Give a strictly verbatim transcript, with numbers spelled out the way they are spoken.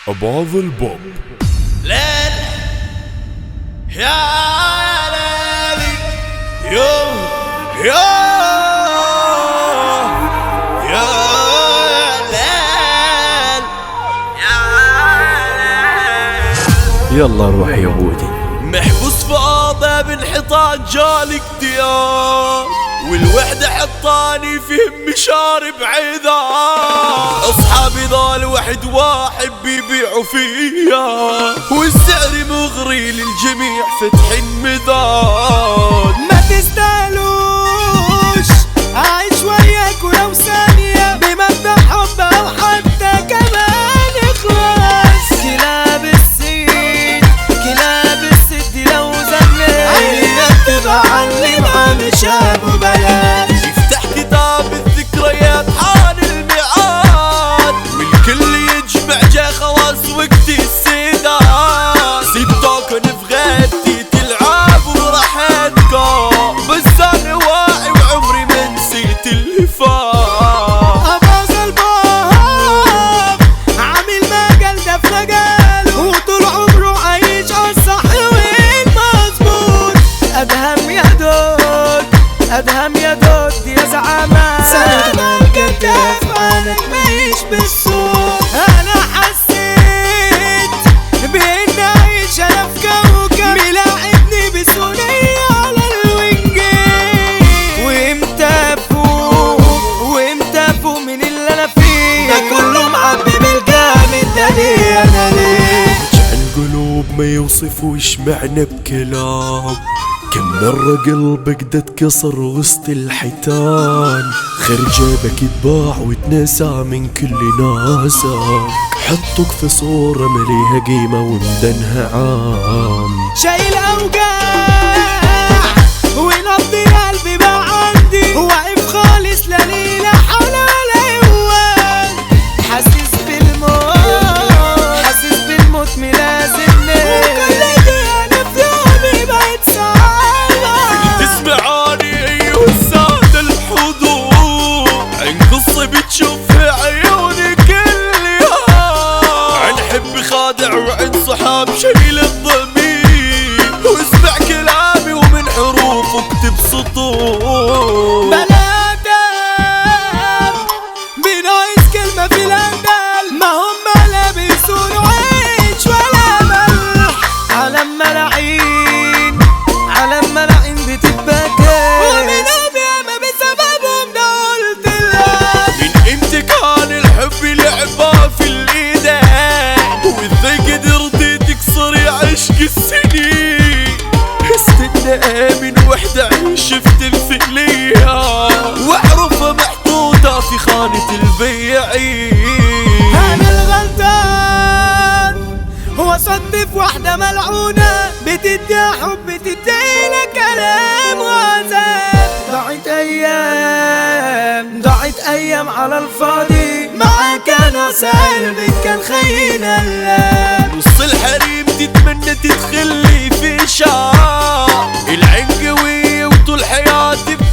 أبعض البوب. ليل يا ليلي يوم يوم يا ليل يا ليل. يلا روح يا بودي. محبوس في أوضة بانحطاط جالي اكتئاب، والوحدة حطاني فيهم مشارب عذاب. أصحابي ضال واحد واحد بيبيعوا فيا، والسعر مغري للجميع فتح مذاد. ما تستاهلوش أعيش وياك ولو ثانية بمبدأ حب أو حتى كمان إخلاص. كلاب السيد كلاب السد لو زنيت عينك تبقى علم عن شاب بلاش. يفتح كتاب الذكريات حان الميعاد، والكل يجمع جا خلاص وقت السداد. سبتوكن في غيبتي تلعب وراحتكم، بس انا واعي وعمري ما نسيت اللي فات. أباظ الباب عامل مجال ده في مجاله، وطول عمره عايش عالصح والمظبوط. أدهم يا دود أدهم يا دود يا زعامة، سلام الكتاف عنك مايش بالصوت. أنا حسيت بإني عايش أنا في كوكب ملاعبني بثنية على الوينجين. وإمتى أفوق وإمتى أفوق من اللي أنا فيه؟ ده كله معبي بالجامد ده ليه أنا ليه؟ القلوب ما يوصفوش معنى بكلام، كم مرة قلبك ده اتكسر وسط الحيتان. خير جابك يتباع وتناسى من كل ناسك، حطك في صورة مليها قيمة ومدنها عام. شايل أوجاع ونبض قلبي بقى عندي، واقف خالص لا ليه لا حول ولا قوة. حاسس بالموت حاسس بالموت ملازمني، وكل دقيقة في يومي بقت صعبة. تسمعاني ايوه السادة الحضور، عن قصة بتشوف في عيوني كل يوم، عن حب خادع وعن صحاب شايل الضمير. واسمع كلامي ومن حروف اكتب سطور. بلا دم بناقص كلمة في الأندل، ما هم لا بيسونوا عيش ولا ملح. عالم ملاعين عالم ملاعين بتتبكى، ومنهم ياما بسببهم ده قلت لك. من امتى كان الحب لعبة في الايدين، وازاي قدرتي تكسري عشق السنين؟ استنى امن وحدة شفت الفعلية، واعرفها محطوطة في خانة البياعين. أنا الغلطان هو صدف واحدة ملعونة بتديها حب تدينا كلام وعذاب. ضاعت أيام ضاعت أيام على الفاضي، معاك أنا سالبك كان خينا اللاب. نص الحريم تتمنى تدخلي في شعر العين قوية، وطول حياتي